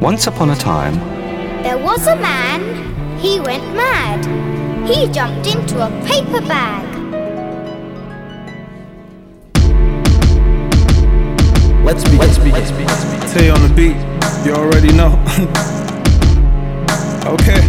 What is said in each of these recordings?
Once upon a time, there was a man, he went mad. He jumped into a paper bag. Let's begin. Tay on the beat, you already know. Okay.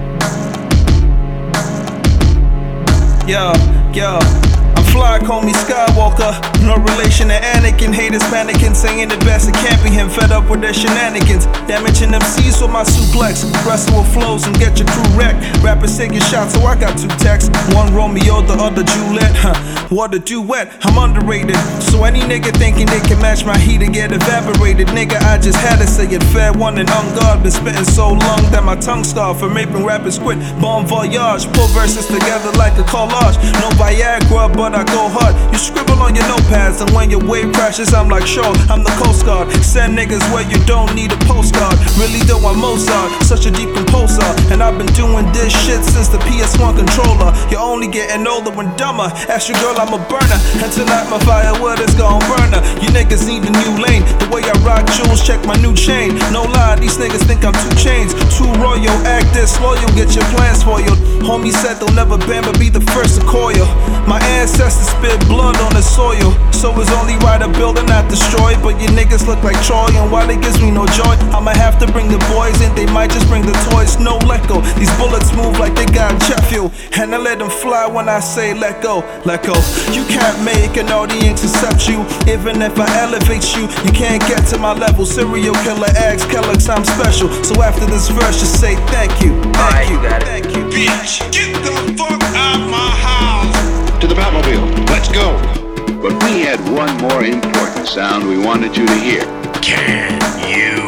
Yo, I'm fly, call me Skywalker. No relation to Anakin. Haters panicking, saying the best, it can't be him. Fed up with their shenanigans. Damaging MCs with my suplex. Wrestle with flows and get your crew wrecked. Rappers taking shots, so I got two texts. One Romeo, the other Juliet. What a duet, I'm underrated. So any nigga thinking they can match my heat and get evaporated. Nigga, I just had to say it. Fair one and on guard. Been spitting so long that my tongue starved from raping rappers quit. Bon voyage, pull verses together like a collage. No Viagra, but I go hard. You scribble on your notepads, and when your wave crashes, I'm like, sure, I'm the Coast Guard. Send niggas where you don't need a postcard. Really though I'm Mozart, such a deep composer. And I've been doing this shit since the PS1 controller. You're only getting older and dumber. Ask your girl, I'm a burner. And tonight my firewood is gon' burn her. You niggas need a new lane. The way I rock jewels, check my new chain. No lie, these niggas think I'm 2 Chainz. Too royal, act disloyal, get your plans foiled. Homie said they'll never ban but be the first to coil. My ancestors spit blood on the soil, so it's only right to build and not destroy. But you niggas look like Troy, and while it gives me no joy, I'ma have to bring the boys in, they might just bring the toys. No let go, these bullets move like they got jet fuel, and I let them fly when I say let go, let go. You can't make an audience accept you, even if I elevate you, you can't get to my level. Serial killer, Axe Kellogg's, I'm special. So after this verse, just say thank you, thank you, thank you. Bitch, get the fuck out my house. To the Batmobile, let's go. But we had one more important sound we wanted you to hear. Can you